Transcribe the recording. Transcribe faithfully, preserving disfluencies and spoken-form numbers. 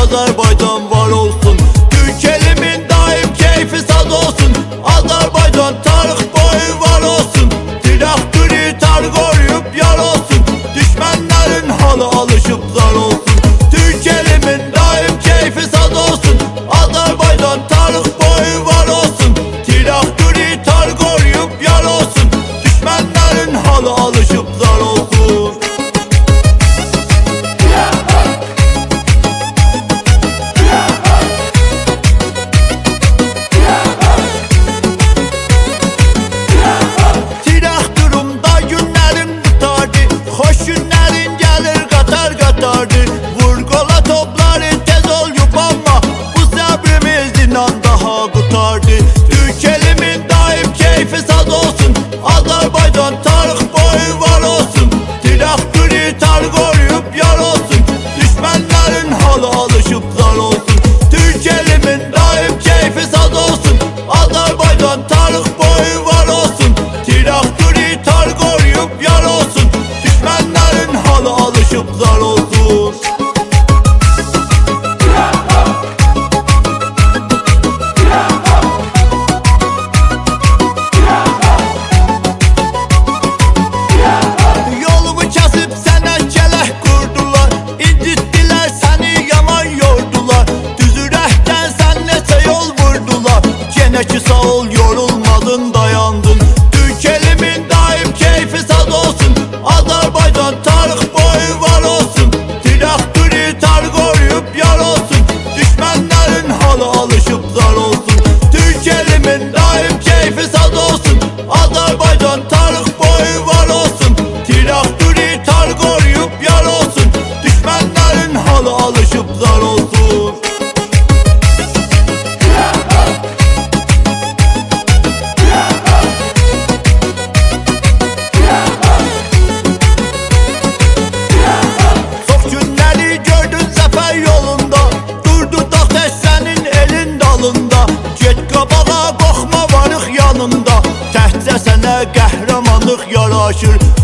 Azerbaycan var olsun. Türk elimin daim keyfi sad olsun. Azerbaycan tarix boyu var olsun. Traktörü tar koruyup yar olsun. Düşmanların halı alışıp zar olsun. Türk elimin daim keyfi sad olsun. Azerbaycan tarix boyu var olsun. Traktörü tar koruyup yar olsun. Düşmanların halı alışıp zar olsun. Hoş günlerin gelir katar katardır. Vur kola topları tez ol yupanma. Bu sabrimiz inan daha kurtardı. Türk elimin daim keyfi sad olsun. Azerbaycan tarix boyu var olsun. Traktörü tar koruyup yar olsun. Düşmanların halı alışıp zar olsun. Türk elimin daim keyfi sad olsun. Azerbaycan tarix boyu var olsun. Traktörü tar koruyup yar olsun. Düşmanların halı alışıp zar olsun. Yolumu kesip sana kelek kurdular. İncittiler seni yaman yordular. Düzürəkten sen neçe yol vurdular. Gene ki sağ ol yorulmadın dayandın. Türk elimin daim keyfi sad olsun. Azerbaycan tarix boyu var olsun. Traktörü tar koruyup yar olsun. Düşmanların halı alışıp zar olsun. Türk elimin daim keyfi sad olsun. Azerbaycan tarix boyu var olsun. Traktörü tar koruyup yar olsun. Düşmanların halı alışıp zar olsun. Get qabağa, qorxma varıq yanında. Təhcə sənə qəhrəmanlıq yaraşır.